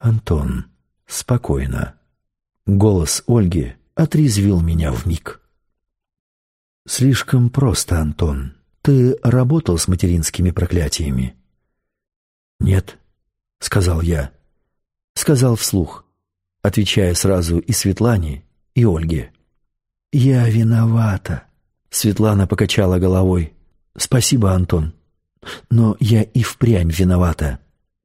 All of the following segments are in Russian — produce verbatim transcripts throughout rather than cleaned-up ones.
«Антон, спокойно». Голос Ольги отрезвил меня вмиг. «Слишком просто, Антон. Ты работал с материнскими проклятиями?» «Нет», — сказал я. Сказал вслух, отвечая сразу и Светлане, и Ольге. «Я виновата». Светлана покачала головой. «Спасибо, Антон, но я и впрямь виновата».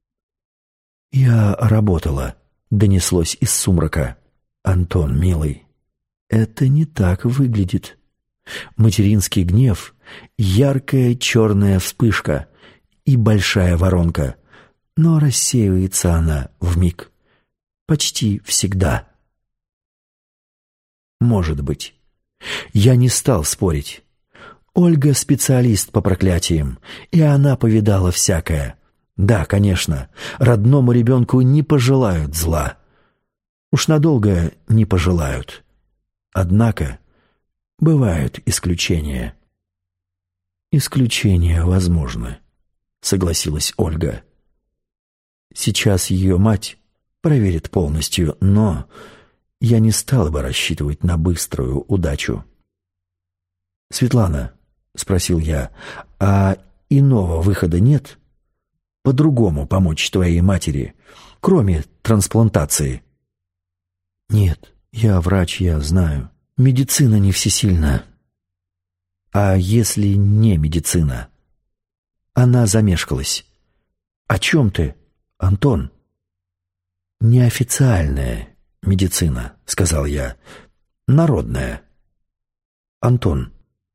«Я работала», — донеслось из сумрака. «Антон, милый, это не так выглядит. Материнский гнев — яркая черная вспышка и большая воронка, но рассеивается она вмиг. Почти всегда». «Может быть». Я не стал спорить. Ольга специалист по проклятиям, и она повидала всякое. Да, конечно, родному ребенку не пожелают зла. Уж надолго не пожелают. Однако бывают исключения. «Исключения возможны», — согласилась Ольга. «Сейчас ее мать проверит полностью, но я не стала бы рассчитывать на быструю удачу». «Светлана», — спросил я, — «а иного выхода нет? По-другому помочь твоей матери, кроме трансплантации?» «Нет, я врач, я знаю. Медицина не всесильна». «А если не медицина?» Она замешкалась. «О чем ты, Антон?» «Неофициальная медицина», — сказал я. «Народная». «Антон».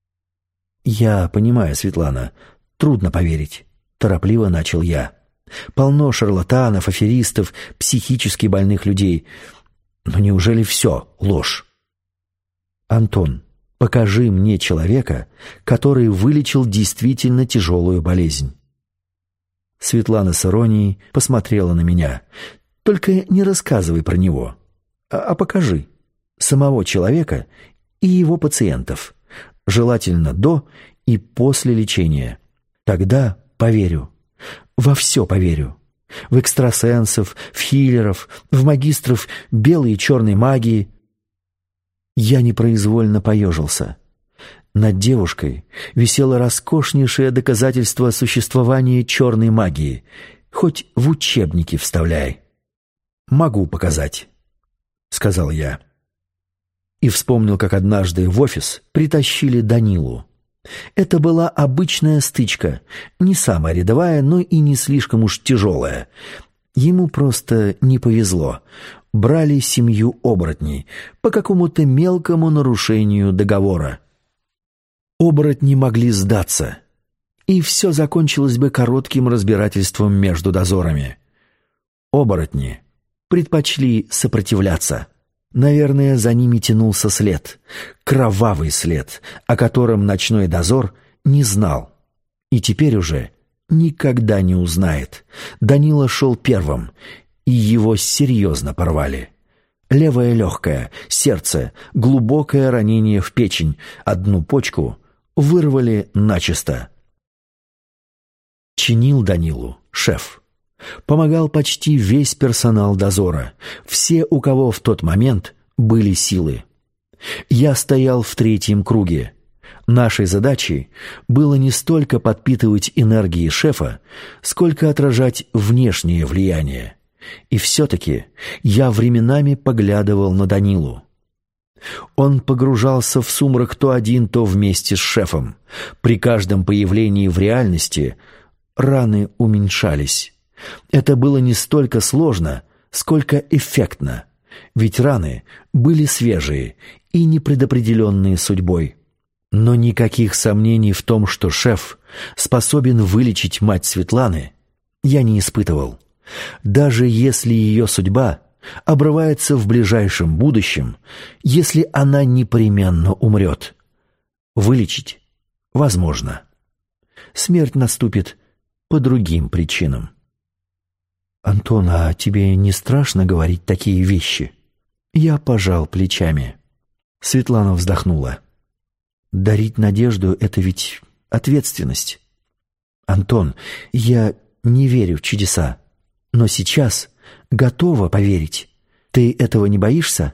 «Я понимаю, Светлана, трудно поверить», — торопливо начал я. «Полно шарлатанов, аферистов, психически больных людей. Но неужели все ложь?» «Антон, покажи мне человека, который вылечил действительно тяжелую болезнь». Светлана с иронией посмотрела на меня. «Только не рассказывай про него, а, а покажи самого человека и его пациентов, желательно до и после лечения. Тогда поверю, во все поверю. В экстрасенсов, в хиллеров, в магистров белой и черной магии». Я непроизвольно поежился. Над девушкой висело роскошнейшее доказательство существования черной магии, хоть в учебники вставляй. «Могу показать», — сказал я. И вспомнил, как однажды в офис притащили Данилу. Это была обычная стычка, не самая рядовая, но и не слишком уж тяжелая. Ему просто не повезло. Брали семью оборотней по какому-то мелкому нарушению договора. Оборотни могли сдаться, и все закончилось бы коротким разбирательством между дозорами. Оборотни предпочли сопротивляться. Наверное, за ними тянулся след, кровавый след, о котором ночной дозор не знал. И теперь уже никогда не узнает. Данила шел первым, и его серьезно порвали. Левое легкое, сердце, глубокое ранение в печень, одну почку вырвали начисто. Чинил Данилу шеф. Помогал почти весь персонал дозора, все, у кого в тот момент были силы. Я стоял в третьем круге. Нашей задачей было не столько подпитывать энергии шефа, сколько отражать внешнее влияние. И все-таки я временами поглядывал на Данилу. Он погружался в сумрак то один, то вместе с шефом. При каждом появлении в реальности раны уменьшались. Это было не столько сложно, сколько эффектно, ведь раны были свежие и непредопределенные судьбой. Но никаких сомнений в том, что шеф способен вылечить мать Светланы, я не испытывал. Даже если ее судьба обрывается в ближайшем будущем, если она непременно умрет, вылечить возможно. Смерть наступит по другим причинам. «Антон, а тебе не страшно говорить такие вещи?» Я пожал плечами. Светлана вздохнула. «Дарить надежду — это ведь ответственность. Антон, я не верю в чудеса, но сейчас готова поверить. Ты этого не боишься?»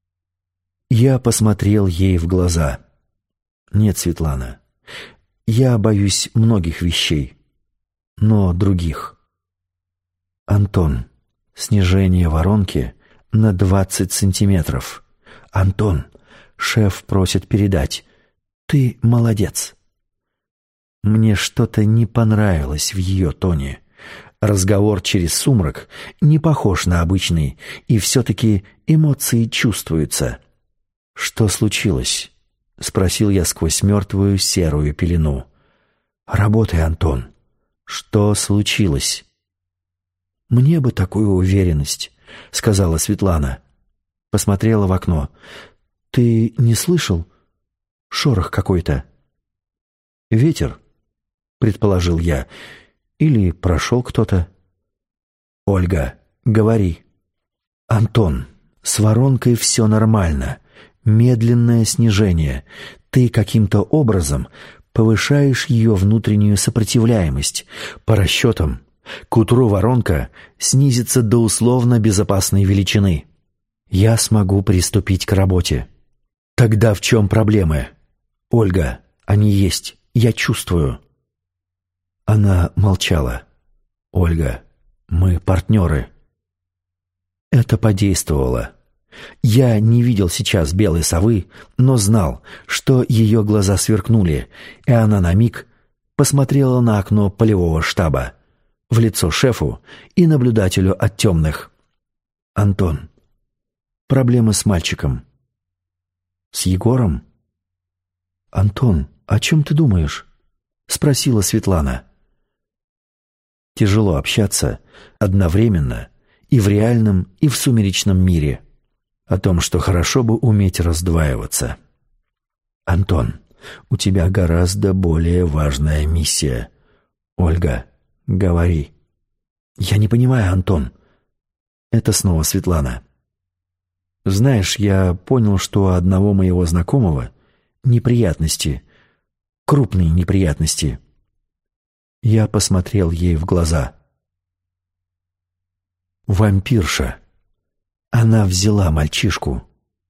Я посмотрел ей в глаза. «Нет, Светлана, я боюсь многих вещей, но других». «Антон, снижение воронки на двадцать сантиметров. Антон, шеф просит передать. Ты молодец». Мне что-то не понравилось в ее тоне. Разговор через сумрак не похож на обычный, и все-таки эмоции чувствуются. «Что случилось?» — спросил я сквозь мертвую серую пелену. «Работай, Антон. Что случилось?» «Мне бы такую уверенность», — сказала Светлана. Посмотрела в окно. «Ты не слышал? Шорох какой-то». «Ветер», — предположил я. «Или прошел кто-то». «Ольга, говори». «Антон, с воронкой все нормально. Медленное снижение. Ты каким-то образом повышаешь ее внутреннюю сопротивляемость. По расчетам, к утру воронка снизится до условно безопасной величины. Я смогу приступить к работе». «Тогда в чем проблемы?» «Ольга, они есть. Я чувствую». Она молчала. «Ольга, мы партнеры». Это подействовало. Я не видел сейчас белой совы, но знал, что ее глаза сверкнули, и она на миг посмотрела на окно полевого штаба, в лицо шефу и наблюдателю от темных. «Антон, проблемы с мальчиком». «С Егором?» «Антон, о чем ты думаешь?» — спросила Светлана. Тяжело общаться одновременно и в реальном, и в сумеречном мире. О том, что хорошо бы уметь раздваиваться. «Антон, у тебя гораздо более важная миссия. Ольга, говори». «Я не понимаю, Антон». Это снова Светлана. «Знаешь, я понял, что у одного моего знакомого неприятности, крупные неприятности». Я посмотрел ей в глаза. «Вампирша. Она взяла мальчишку».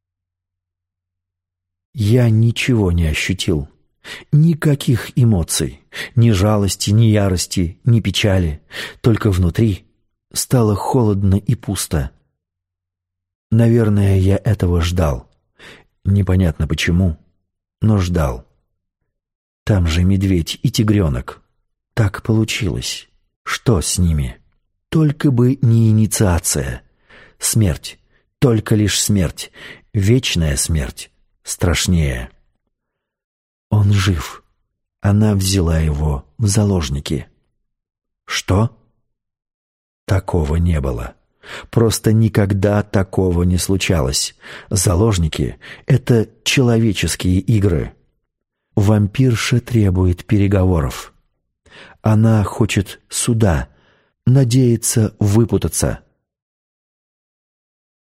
Я ничего не ощутил. Никаких эмоций. Ни жалости, ни ярости, ни печали. Только внутри стало холодно и пусто. Наверное, я этого ждал. Непонятно почему, но ждал. Там же медведь и тигренок. Так получилось. Что с ними? Только бы не инициация. Смерть. Только лишь смерть. Вечная смерть. Страшнее. Он жив. Она взяла его в заложники. Что? Такого не было. Просто никогда такого не случалось. Заложники — это человеческие игры. Вампирша требует переговоров. Она хочет суда, надеется выпутаться.